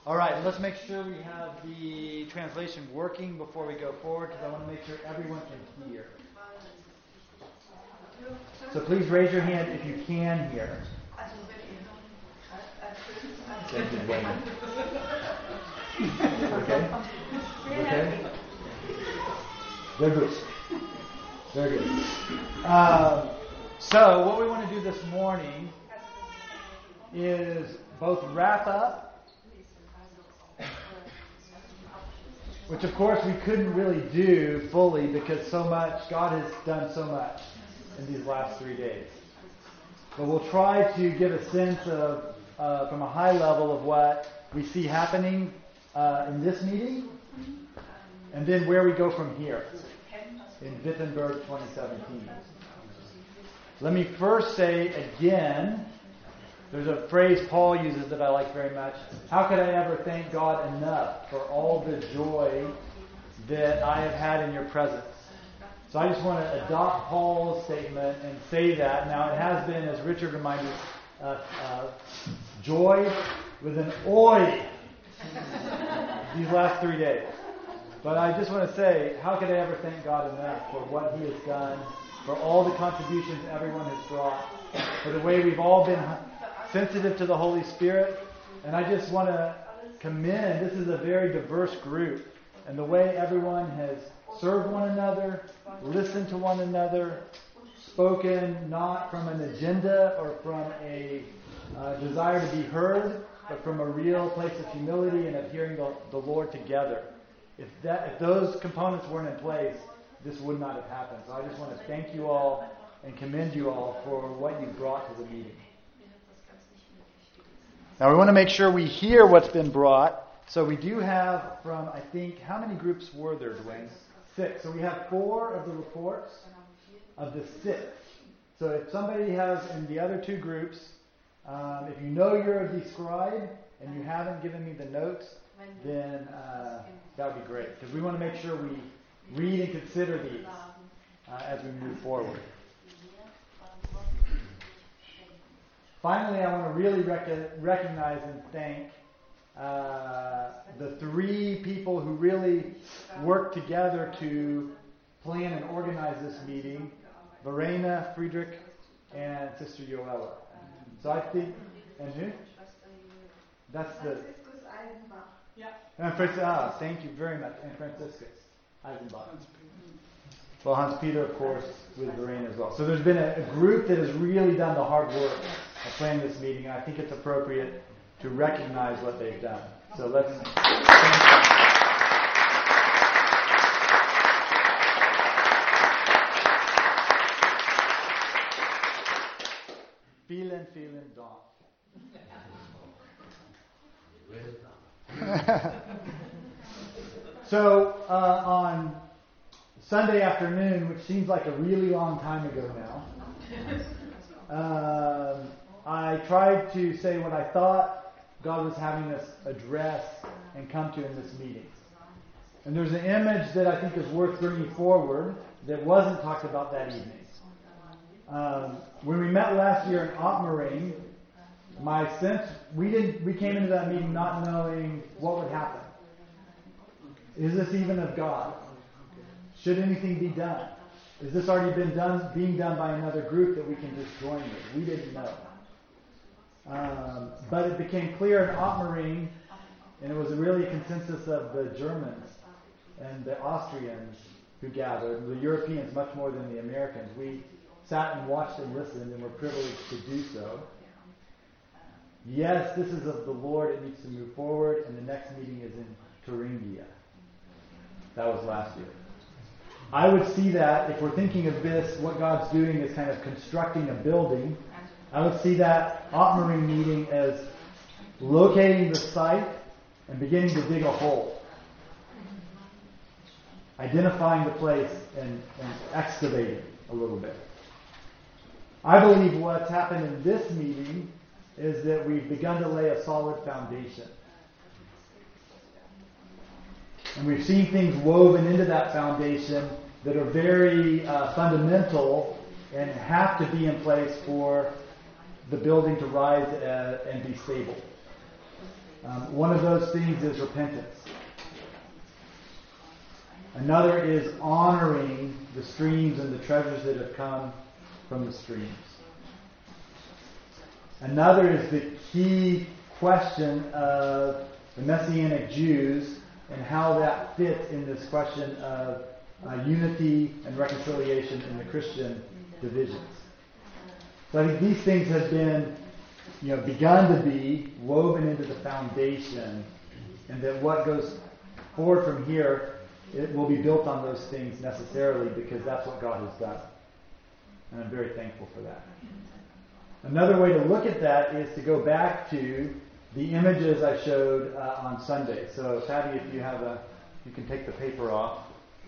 All right, let's make sure we have the translation working before we go forward, because I want to make sure everyone can hear. So please raise your hand if you can hear. Okay? Okay? Very good. Very good. So what we want to do this morning is both wrap up, which of course we couldn't really do fully because so much, God has done so much in these last 3 days. But we'll try to give a sense of, from a high level, of what we see happening in this meeting, and then where we go from here in Wittenberg 2017. Let me first say again, there's a phrase Paul uses that I like very much. How could I ever thank God enough for all the joy that I have had in your presence? So I just want to adopt Paul's statement and say that. Now it has been, as Richard reminded us, joy with an oi these last 3 days. But I just want to say, how could I ever thank God enough for what He has done, for all the contributions everyone has brought, for the way we've all been sensitive to the Holy Spirit. And I just want to commend, this is a very diverse group, and the way everyone has served one another, listened to one another, spoken not from an agenda or from a desire to be heard, but from a real place of humility and of hearing the Lord together. If those components weren't in place, this would not have happened. So I just want to thank you all and commend you all for what you brought to the meeting. Now we want to make sure we hear what's been brought. So we do have from, I think, how many groups were there, Dwayne? 6. So we have 4 of the reports of the 6. So if somebody has in the other 2 groups, if you know you're the scribe and you haven't given me the notes, then that would be great. Because we want to make sure we read and consider these as we move forward. Finally, I want to really recognize and thank the 3 people who really worked together to plan and organize this meeting, Verena, Friedrich, and Sister Joella. So I think, and who? That's the... And thank you very much. And Franciscus Eisenbach. Well, Hans Peter, of course, with Verena as well. So there's been a group that has really done the hard work of planning this meeting, and I think it's appropriate to recognize what they've done. So let's thank them. Vielen, vielen Dank. So on Sunday afternoon, which seems like a really long time ago now, I tried to say what I thought God was having us address and come to in this meeting. And there's an image that I think is worth bringing forward that wasn't talked about that evening. When we met last year in Otmering, my sense, we came into that meeting not knowing what would happen. Is this even of God? Should anything be done? Is this already being done by another group that we can just join with? We didn't know. But it became clear in Otmering, and it was really a consensus of the Germans and the Austrians who gathered, the Europeans much more than the Americans. We sat and watched and listened and were privileged to do so. Yes, this is of the Lord. It needs to move forward, and the next meeting is in Thuringia. That was last year. I would see that, if we're thinking of this, what God's doing is kind of constructing a building. I would see that Otmering meeting as locating the site and beginning to dig a hole. Identifying the place and excavating a little bit. I believe what's happened in this meeting is that we've begun to lay a solid foundation. And we've seen things woven into that foundation that are very fundamental and have to be in place for the building to rise and be stable. One of those things is repentance. Another is honoring the streams and the treasures that have come from the streams. Another is the key question of the Messianic Jews and how that fits in this question of unity and reconciliation in the Christian divisions. So I think these things have been, begun to be woven into the foundation, and that what goes forward from here, it will be built on those things necessarily, because that's what God has done. And I'm very thankful for that. Another way to look at that is to go back to the images I showed on Sunday. So, Patty, if you can take the paper off.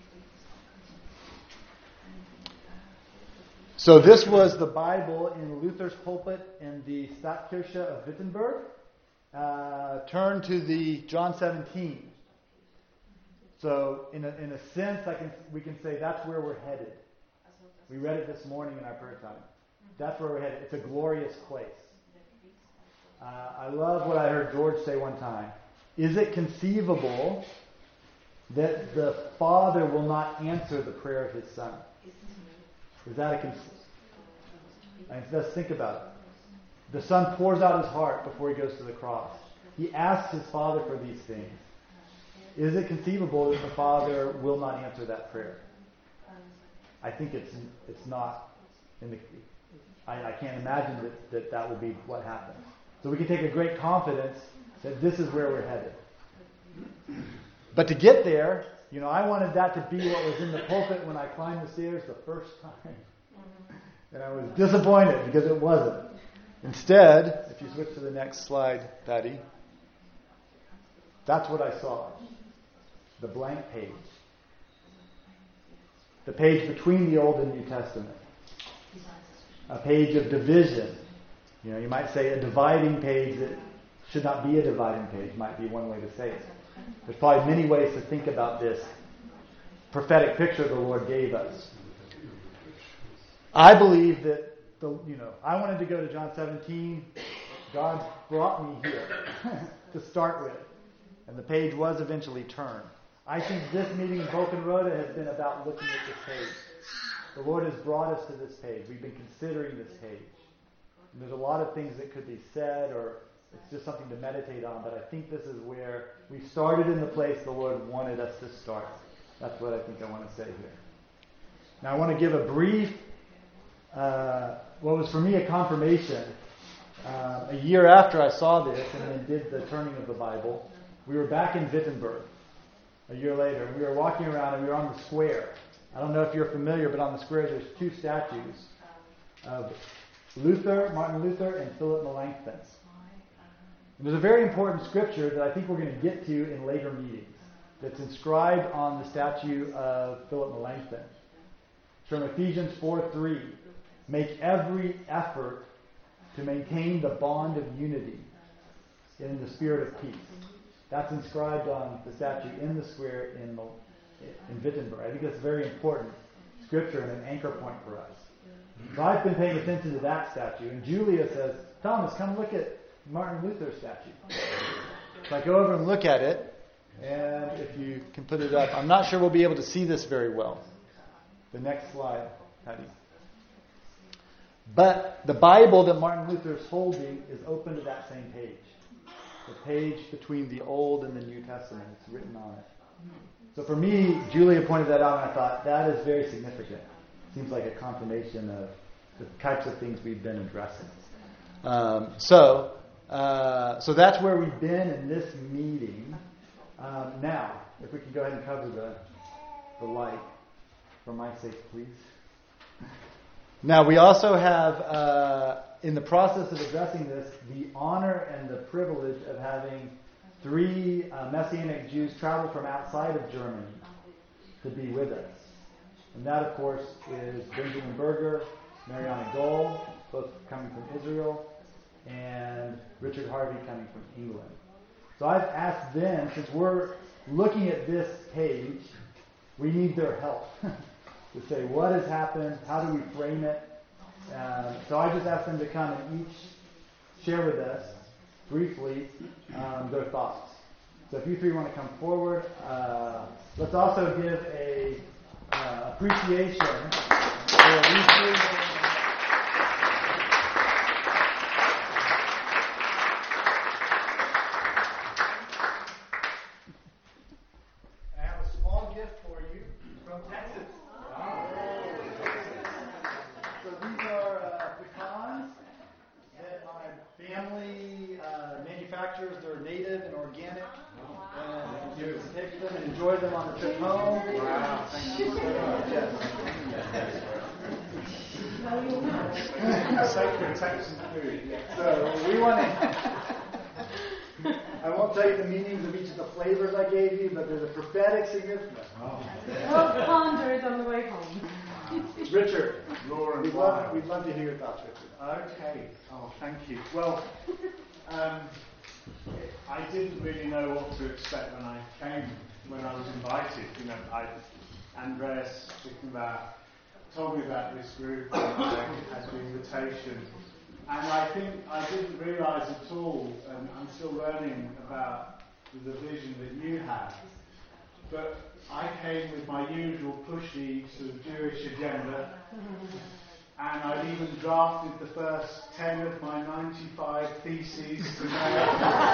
So this was the Bible in Luther's pulpit in the Stadtkirche of Wittenberg. Turn to the John 17. So, in a sense, we can say that's where we're headed. We read it this morning in our prayer time. That's where we're headed. It's a glorious place. I love what I heard George say one time. Is it conceivable that the Father will not answer the prayer of His Son? Is that let's think about it. The Son pours out His heart before He goes to the cross. He asks His Father for these things. Is it conceivable that the Father will not answer that prayer? I think it's not in the. I can't imagine that will be what happens. So we can take a great confidence that this is where we're headed. But to get there, I wanted that to be what was in the pulpit when I climbed the stairs the first time. And I was disappointed because it wasn't. Instead, if you switch to the next slide, Patty, that's what I saw. The blank page. The page between the Old and New Testament. A page of division. You might say a dividing page that should not be a dividing page, might be one way to say it. There's probably many ways to think about this prophetic picture the Lord gave us. I believe that I wanted to go to John 17. God brought me here to start with. And the page was eventually turned. I think this meeting in Bokenrode has been about looking at this page. The Lord has brought us to this page. We've been considering this page. And there's a lot of things that could be said, or it's just something to meditate on, but I think this is where we started in the place the Lord wanted us to start. That's what I think I want to say here. Now I want to give a brief, what was for me a confirmation. A year after I saw this and then did the turning of the Bible, we were back in Wittenberg a year later. We were walking around and we were on the square. I don't know if you're familiar, but on the square there's two statues of Martin Luther and Philip Melanchthon. And there's a very important scripture that I think we're going to get to in later meetings that's inscribed on the statue of Philip Melanchthon. It's from Ephesians 4:3. Make every effort to maintain the bond of unity in the spirit of peace. That's inscribed on the statue in the square in Wittenberg. I think that's a very important scripture and an anchor point for us. So I've been paying attention to that statue, and Julia says, Thomas, come look at Martin Luther's statue. So I go over and look at it, and if you can put it up, I'm not sure we'll be able to see this very well. The next slide, Patty. But the Bible that Martin Luther is holding is open to that same page. The page between the Old and the New Testament. It's written on it. So for me, Julia pointed that out, and I thought, that is very significant. Seems like a confirmation of the types of things we've been addressing. So that's where we've been in this meeting. Now, if we can go ahead and cover the light, for my sake, please. Now, we also have, in the process of addressing this, the honor and the privilege of having 3 Messianic Jews travel from outside of Germany to be with us. And that, of course, is Benjamin Berger, Mariana Gold, both coming from Israel, and Richard Harvey coming from England. So I've asked them, since we're looking at this page, we need their help to say what has happened, how do we frame it. So I just asked them to come and each share with us briefly their thoughts. So if you three want to come forward, let's also give a appreciation for these three. They're native and organic, and you can take them and enjoy them on the trip home. Wow! Thank you so much. Yes. Sacred Texan food. Yeah. So we want to. I won't tell you the meanings of each of the flavors I gave you, but there's a prophetic significance. Oh. We'll ponder it on the way home. Richard, we'd love to hear your thoughts, Richard. Okay. Oh, thank you. Well. I didn't really know what to expect when I was invited. Andreas told me about this group and I had the invitation. And I think I didn't realise at all, and I'm still learning about the vision that you have. But I came with my usual pushy sort of Jewish agenda. And I'd even drafted the first 10 of my 95 theses to mail.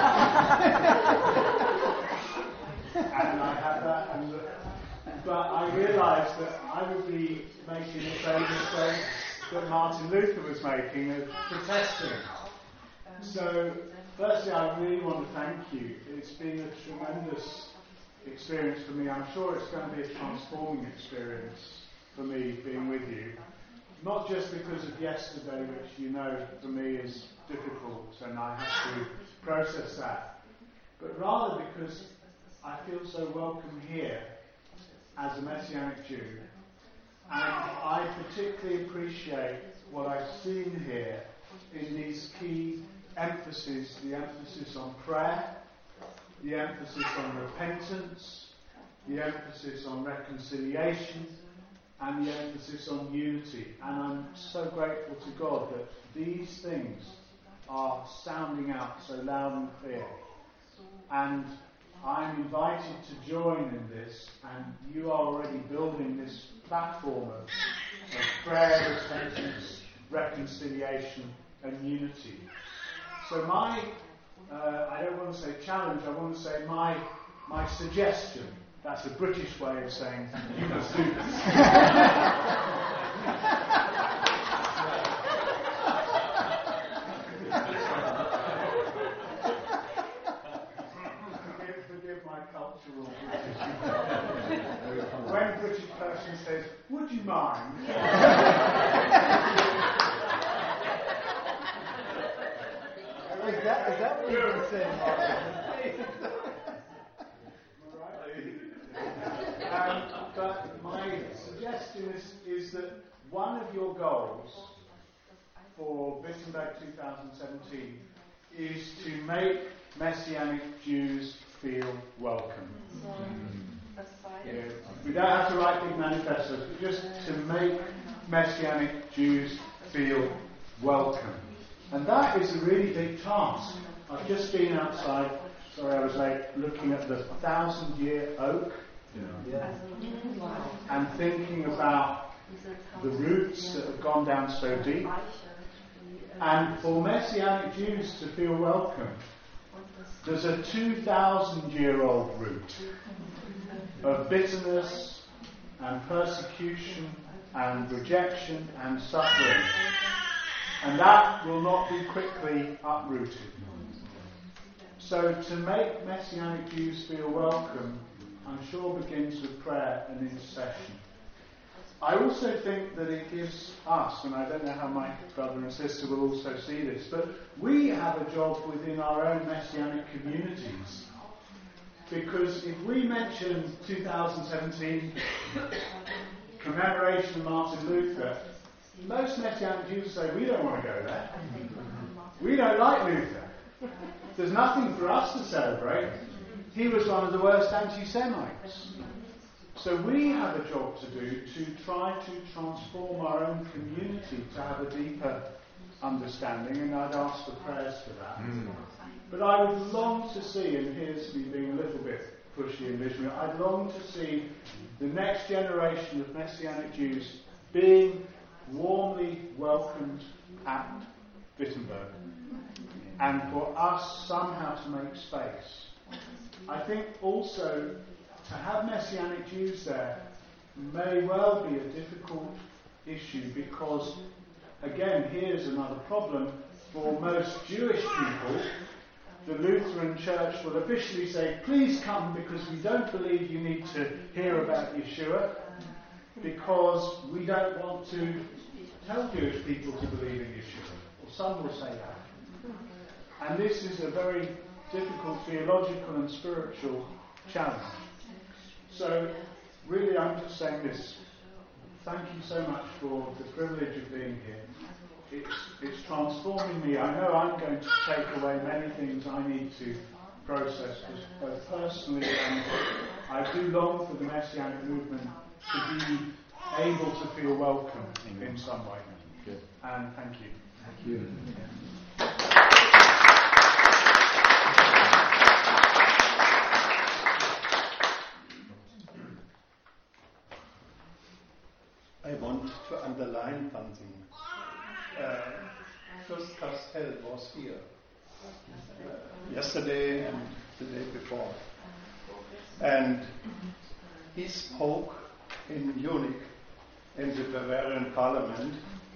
And I had that. But I realised that I would be making the same mistake that Martin Luther was making of protesting. So, firstly, I really want to thank you. It's been a tremendous experience for me. I'm sure it's going to be a transforming experience for me being with you. Not just because of yesterday, which you know for me is difficult and I have to process that, but rather because I feel so welcome here as a Messianic Jew. And I particularly appreciate what I've seen here in these key emphases, the emphasis on prayer, the emphasis on repentance, the emphasis on reconciliation, and the emphasis on unity. And I'm so grateful to God that these things are sounding out so loud and clear. And I'm invited to join in this, and you are already building this platform of prayer, repentance, reconciliation, and unity. So my, I don't want to say challenge, I want to say my suggestion. That's a British way of saying, you must do this. Forgive my cultural British. When a British person says, would you mind? Is that what you're saying, Martin? But my suggestion is that one of your goals for Wittenberg 2017 is to make Messianic Jews feel welcome. We don't have to write big manifestos, but just to make Messianic Jews feel welcome. And that is a really big task. I've just been outside, sorry I was late, looking at the 1,000-year oak. Yeah. And thinking about the roots that have gone down so deep. And for Messianic Jews to feel welcome, there's a 2,000-year-old root of bitterness and persecution and rejection and suffering. And that will not be quickly uprooted. So to make Messianic Jews feel welcome, I'm sure begins with prayer and intercession. I also think that it gives us, and I don't know how my brother and sister will also see this, but we have a job within our own Messianic communities. Because if we mention 2017 commemoration of Martin Luther, most Messianic Jews say, we don't want to go there. We don't like Luther. There's nothing for us to celebrate. He was one of the worst anti-Semites. So we have a job to do to try to transform our own community to have a deeper understanding, and I'd ask for prayers for that. But I would long to see, and here's me being a little bit pushy and visionary, I'd long to see the next generation of Messianic Jews being warmly welcomed at Wittenberg, and for us somehow to make space. I think also to have Messianic Jews there may well be a difficult issue because, again, here's another problem. For most Jewish people, the Lutheran Church will officially say, please come because we don't believe you need to hear about Yeshua, because we don't want to tell Jewish people to believe in Yeshua. Or some will say that. And this is a very difficult theological and spiritual challenge. So, really, I'm just saying this. Thank you so much for the privilege of being here. It's transforming me. I know I'm going to take away many things I need to process, both personally and I do long for the Messianic movement to be able to feel welcome in some way. Good. And thank you. Thank you. I want to underline something. First Castell was here yesterday and the day before. And he spoke in Munich in the Bavarian Parliament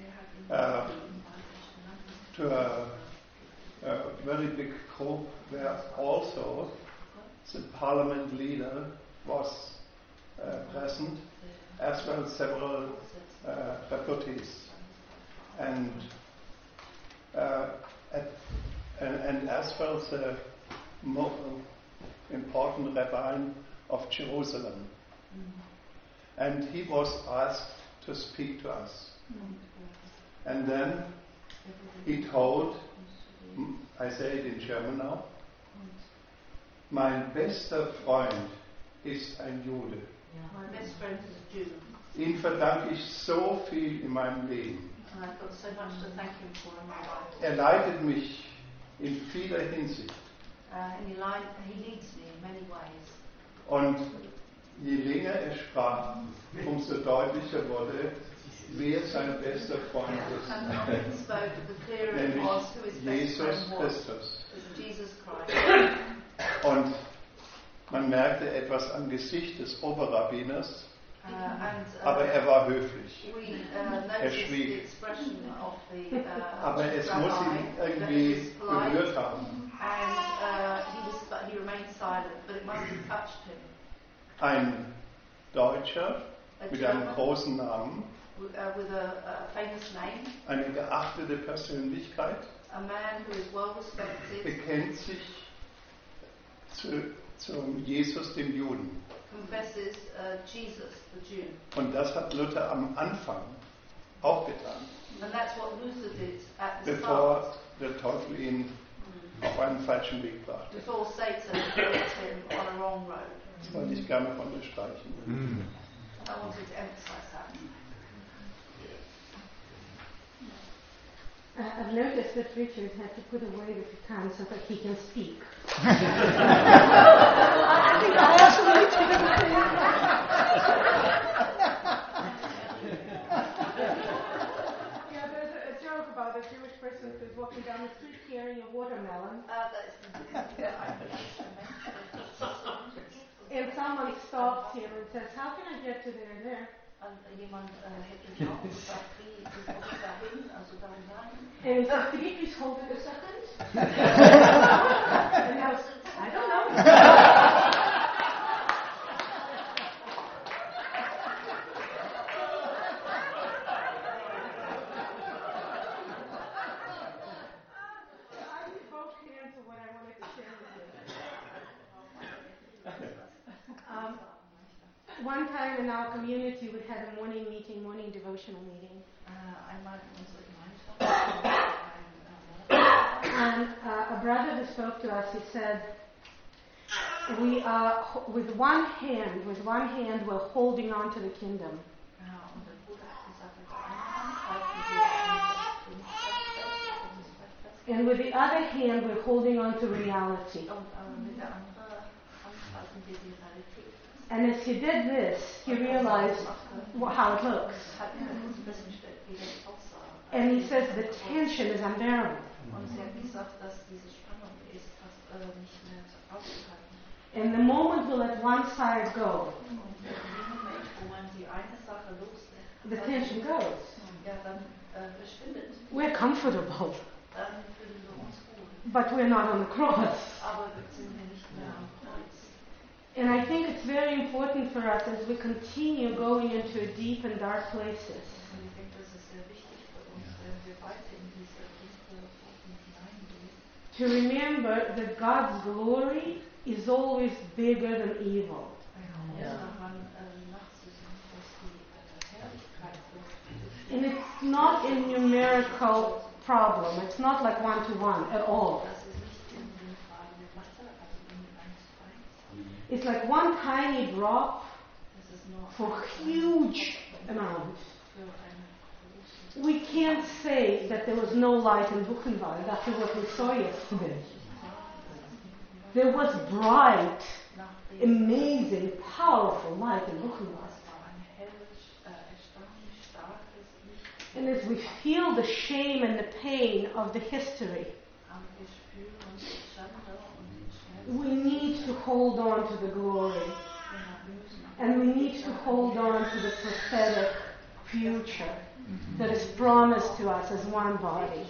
to a very big group where also the parliament leader was present, as well as several deputies. And as well as the more important rabbin of Jerusalem. And he was asked to speak to us. And then he told, I say it in German now, mein bester Freund ist ein Jude. My best friend is a Jew. Ihm verdanke ich so viel in meinem Leben. And I've got so much to thank him for in my life. Er leitet mich in vieler Hinsicht. And he leads me in many ways. Und je länger er sprach, umso deutlicher wurde, wer sein bester Freund ist. And the more he spoke, the clearer it Nämlich was who his best Jesus friend was. Christus. It was Jesus Christ. Und man merkte etwas am Gesicht des Oberrabbiners, aber er war höflich. Er schwieg. Aber es muss ihn irgendwie berührt haben. He remained silent, but it must have touched him. Ein Deutscher mit einem großen Namen, With a famous name, eine geachtete Persönlichkeit, a man who is well respected, bekennt sich zum Jesus, dem Juden. confesses Jesus, the Jew. Und das hat Luther am Anfang auch getan, And that's what Luther did at the bevor start, der Teufel ihn auf einen falschen Weg brachte. before Satan brought him on a wrong road. Das wollte ich gerne unterstreichen. I wanted to emphasize that. I've noticed that Richard had to put away the pen so that he can speak. I think I asked Richard at the same Yeah, there's a joke about a Jewish person who's walking down the street carrying a watermelon. And someone stops him and says, how can I get to there and there? Jemand hätte ihn auch gesagt, wie komme ich da hin, also da hinein. And he says, could you please hold it a second? And I was, I don't know. I did both hands of what I wanted to share with you. One time in our community, we had a morning devotional meeting. And a brother who spoke to us, he said, we are, with one hand, we're holding on to the kingdom. In And with the other hand, we're holding on to reality. Und mit der anderen Hand halten wir die Realität fest. And as he did this, he realized how it looks. Hat er festgestellt, wie das aussah. And he says the tension is unbearable. Und sie hat gesagt, dass diese Spannung ist fast nicht mehr auszuhalten. And the moment we let one side go, Und in dem Moment, wo man die eine Sache loslässt, the tension goes. ja, dann verschwindet. We're comfortable, Dann fühlen wir uns wohl. but we're not on the cross. Aber jetzt sind wir nicht mehr am Kreuz. And I think it's very important for us as we continue going into deep and dark places Und ich denke, das ist sehr wichtig für uns, wenn wir weiter in diese tiefe Orten hineingehen, to remember that God's glory is always bigger than evil. uns daran nachzusehen, dass die Herrlichkeit so And it's not a numerical problem. It's not like 1-to-1 at all. das ist nicht in den Fragen der Masse, also in 1:1. It's like one tiny drop Das ist nur for huge amounts. für eine große. We can't say that there was no light in Buchenwald after what we saw yesterday. There was bright, amazing, powerful light in Buchenwald. Es war ein helles, erstaunlich starkes Licht. And as we feel the shame and the pain of the history, Aber wir spüren uns die Schande und den Schmerz. we need to hold on to the glory. And we need to hold on to the prophetic future that is promised to us as one body.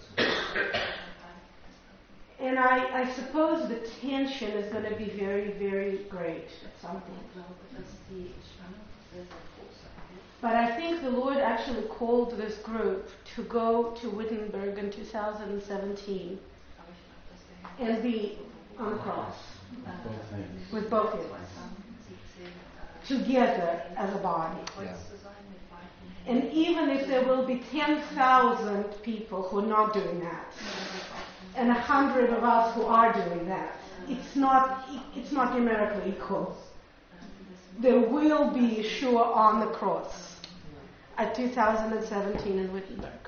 And I suppose the tension is going to be very, very great at some point. Ich glaube, dass die Spannung sehr, sehr groß sein wird. But I think the Lord actually called this group to go to Wittenberg in 2017 Aber ich glaube, dass der Herr and be on the cross Both hands. with both of us, 2017 together as a body. Kreuz zu sein mit beiden And even if there will be 10,000 people who are not doing that, and 100 of us who are doing that, it's not numerically equal. There will be Yeshua on the cross at 2017 in Wittenberg.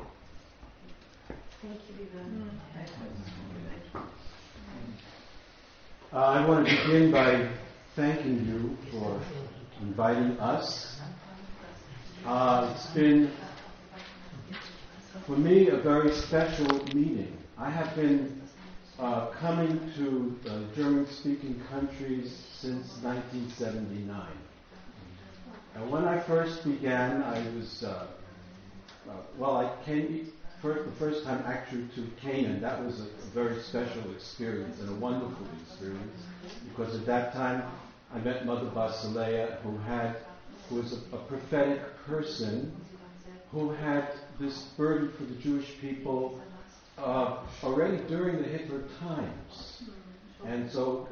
Thank you. I want to begin by thanking you for inviting us. It's been, for me, a very special meeting. I have been coming to German-speaking countries since 1979. And when I first began, I was, I came the first time actually to Canaan. That was a very special experience and a wonderful experience, because at that time I met Mother Basileia, who was a prophetic person who had this burden for the Jewish people already during the Hitler times. And so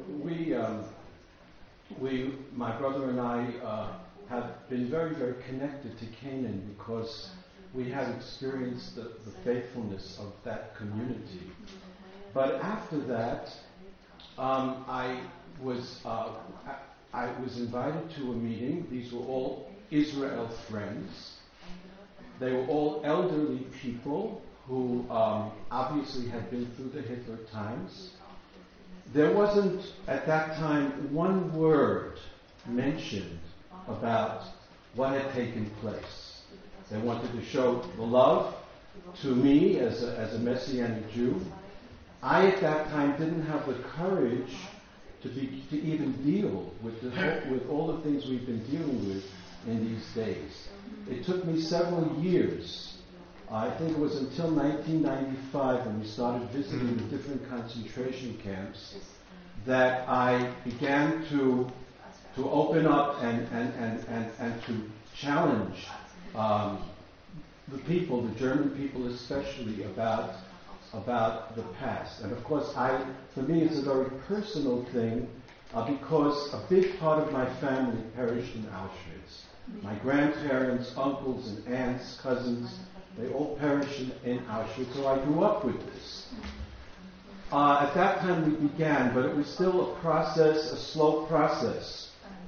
my brother and I have been very, very connected to Canaan because we have experienced the faithfulness of that community. But after that, I was invited to a meeting. These were all Israel friends. They were all elderly people who obviously had been through the Hitler times. There wasn't at that time one word mentioned about what had taken place. They wanted to show the love to me as a Messianic Jew. I at that time didn't have the courage to even deal with all the things we've been dealing with in these days. It took me several years. I think it was until 1995 when we started visiting the different concentration camps that I began to open up and to challenge the people, the German people especially, about the past. And of course, for me, it's a very personal thing because a big part of my family perished in Auschwitz. My grandparents, uncles, and aunts, cousins, they all perished in Auschwitz, so I grew up with this. At that time we began, but it was still a process, a slow process.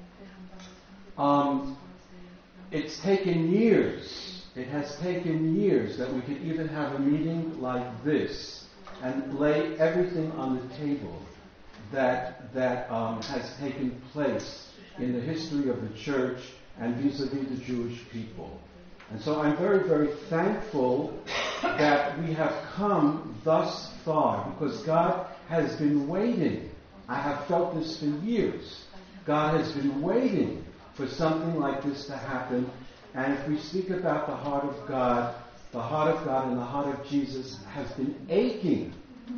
It's taken years. It has taken years that we could even have a meeting like this and lay everything on the table that has taken place in the history of the church and vis-a-vis the Jewish people. And so I'm very, very thankful that we have come thus far, because God has been waiting. I have felt this for years. God has been waiting for something like this to happen. And if we speak about the heart of God and the heart of Jesus has been aching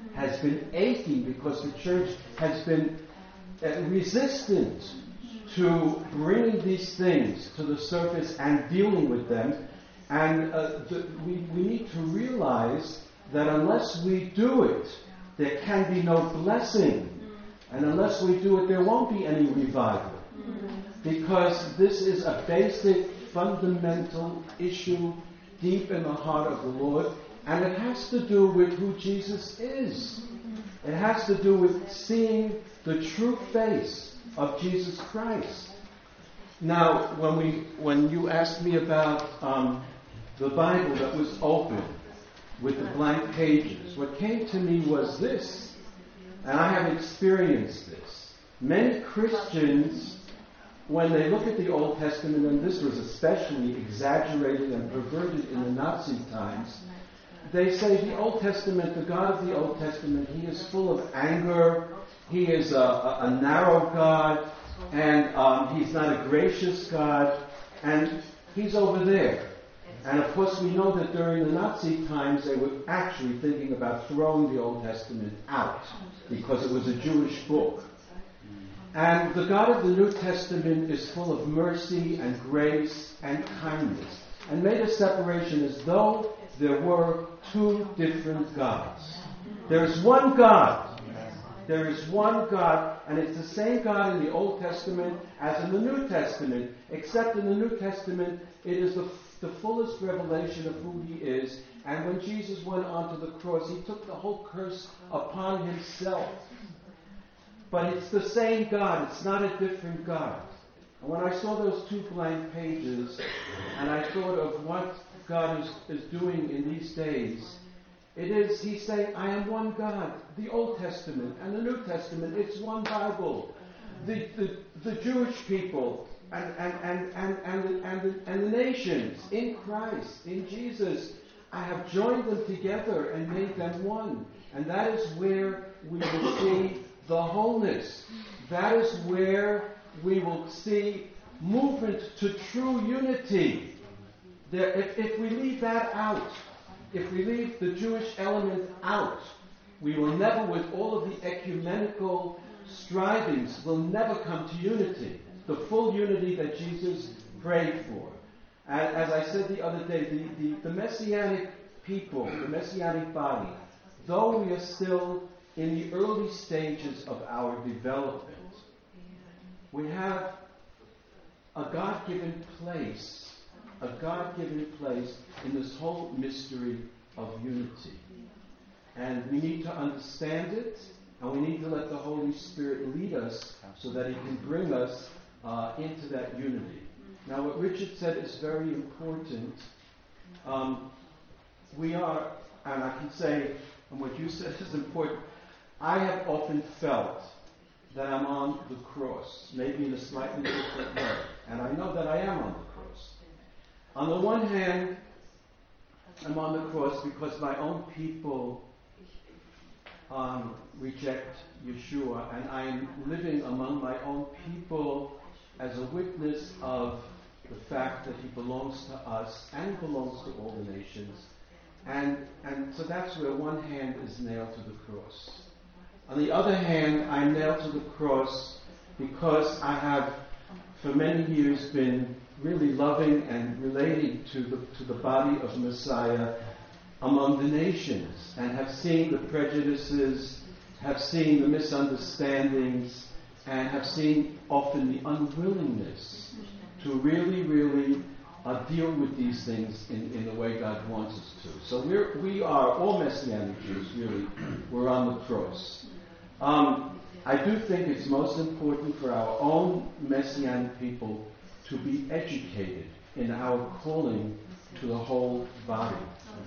because the church has been resistant to bringing these things to the surface and dealing with them. And we need to realize that unless we do it, there can be no blessing. And unless we do it, there won't be any revival. Because this is a basic, fundamental issue deep in the heart of the Lord. And it has to do with who Jesus is. It has to do with seeing the true face of Jesus Christ. Now, when you asked me about the Bible that was open with the blank pages, what came to me was this, and I have experienced this. Many Christians, when they look at the Old Testament, and this was especially exaggerated and perverted in the Nazi times, they say the Old Testament, the God of the Old Testament, he is full of anger, he is a narrow God, and he's not a gracious God, and he's over there. And of course we know that during the Nazi times they were actually thinking about throwing the Old Testament out because it was a Jewish book. And the God of the New Testament is full of mercy and grace and kindness, and made a separation as though there were two different gods. There's one God. There is one God, and it's the same God in the Old Testament as in the New Testament, except in the New Testament it is the fullest revelation of who he is. And when Jesus went onto the cross, he took the whole curse upon himself. But it's the same God. It's not a different God. And when I saw those two blank pages, and I thought of what God is doing in these days, he's saying, I am one God. The Old Testament and the New Testament, it's one Bible. The Jewish people and the nations in Christ, in Jesus, I have joined them together and made them one. And that is where we will see the wholeness. That is where we will see movement to true unity. If we leave that out, if we leave the Jewish element out, we will never, with all of the ecumenical strivings, will never come to unity. The full unity that Jesus prayed for. And as I said the other day, the Messianic people, the Messianic body, though we are still in the early stages of our development, we have a God-given place in this whole mystery of unity. And we need to understand it, and we need to let the Holy Spirit lead us so that he can bring us into that unity. Now, what Richard said is very important. We are, and I can say, and what you said is important, I have often felt that I'm on the cross, maybe in a slightly different way. And I know that I am on the cross. On the one hand, I'm on the cross because my own people reject Yeshua, and I'm living among my own people as a witness of the fact that he belongs to us and belongs to all the nations. And so that's where one hand is nailed to the cross. On the other hand, I'm nailed to the cross because I have for many years been really loving and relating to the body of Messiah among the nations, and have seen the prejudices, have seen the misunderstandings, and have seen often the unwillingness to really deal with these things in the way God wants us to. So we are all Messianic Jews, really. We're on the cross. I do think it's most important for our own Messianic people to be educated in our calling to the whole body.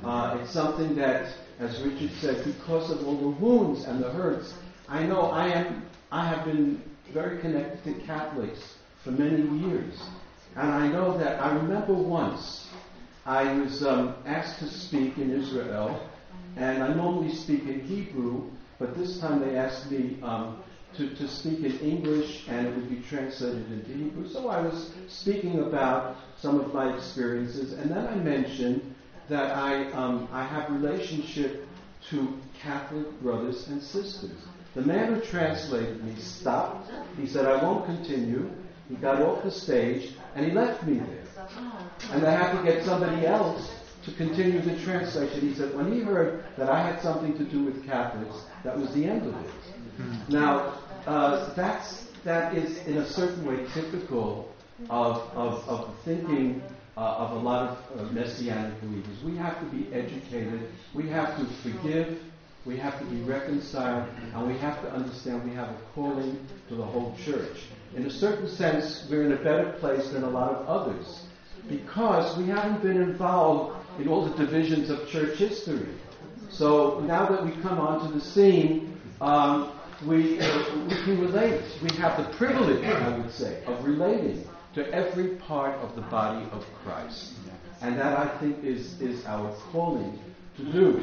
It's something that, as Richard said, because of all the wounds and the hurts, I know I have been very connected to Catholics for many years. And I know that I remember once I was asked to speak in Israel, and I normally speak in Hebrew, but this time they asked me to speak in English, and it would be translated into Hebrew. So I was speaking about some of my experiences, and then I mentioned that I have relationship to Catholic brothers and sisters. The man who translated me stopped. He said, "I won't continue." He got off the stage, and he left me there. And I had to get somebody else to continue the translation. He said, when he heard that I had something to do with Catholics, that was the end of it. Now, that is in a certain way typical of the thinking of a lot of Messianic believers. We have to be educated, we have to forgive, we have to be reconciled, and we have to understand we have a calling to the whole church. In a certain sense, we're in a better place than a lot of others, because we haven't been involved in all the divisions of church history. So now that we come onto the scene, we can relate. We have the privilege, I would say, of relating to every part of the body of Christ. And that, I think, is our calling to do,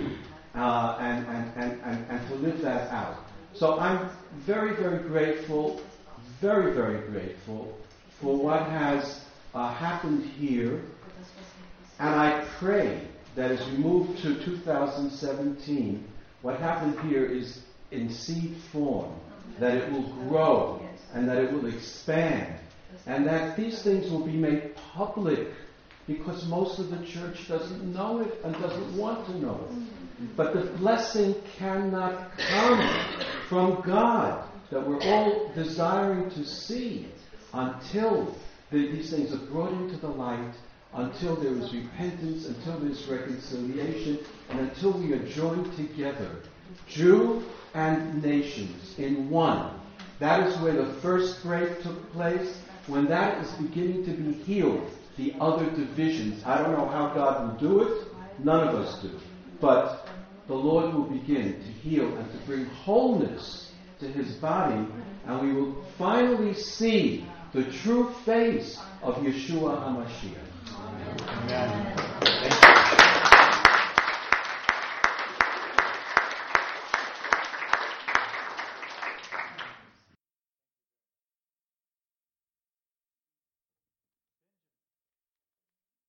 and to live that out. So I'm very, very grateful, very, very grateful for what has happened here. And I pray that as we move to 2017, what happened here is in seed form, that it will grow and that it will expand, and that these things will be made public, because most of the church doesn't know it and doesn't want to know it. But the blessing cannot come from God that we're all desiring to see until these things are brought into the light, until there is repentance, until there is reconciliation, and until we are joined together, Jew and nations, in one. That is where the first break took place. When that is beginning to be healed, the other divisions, I don't know how God will do it, none of us do, but the Lord will begin to heal and to bring wholeness to His body, and we will finally see the true face of Yeshua HaMashiach.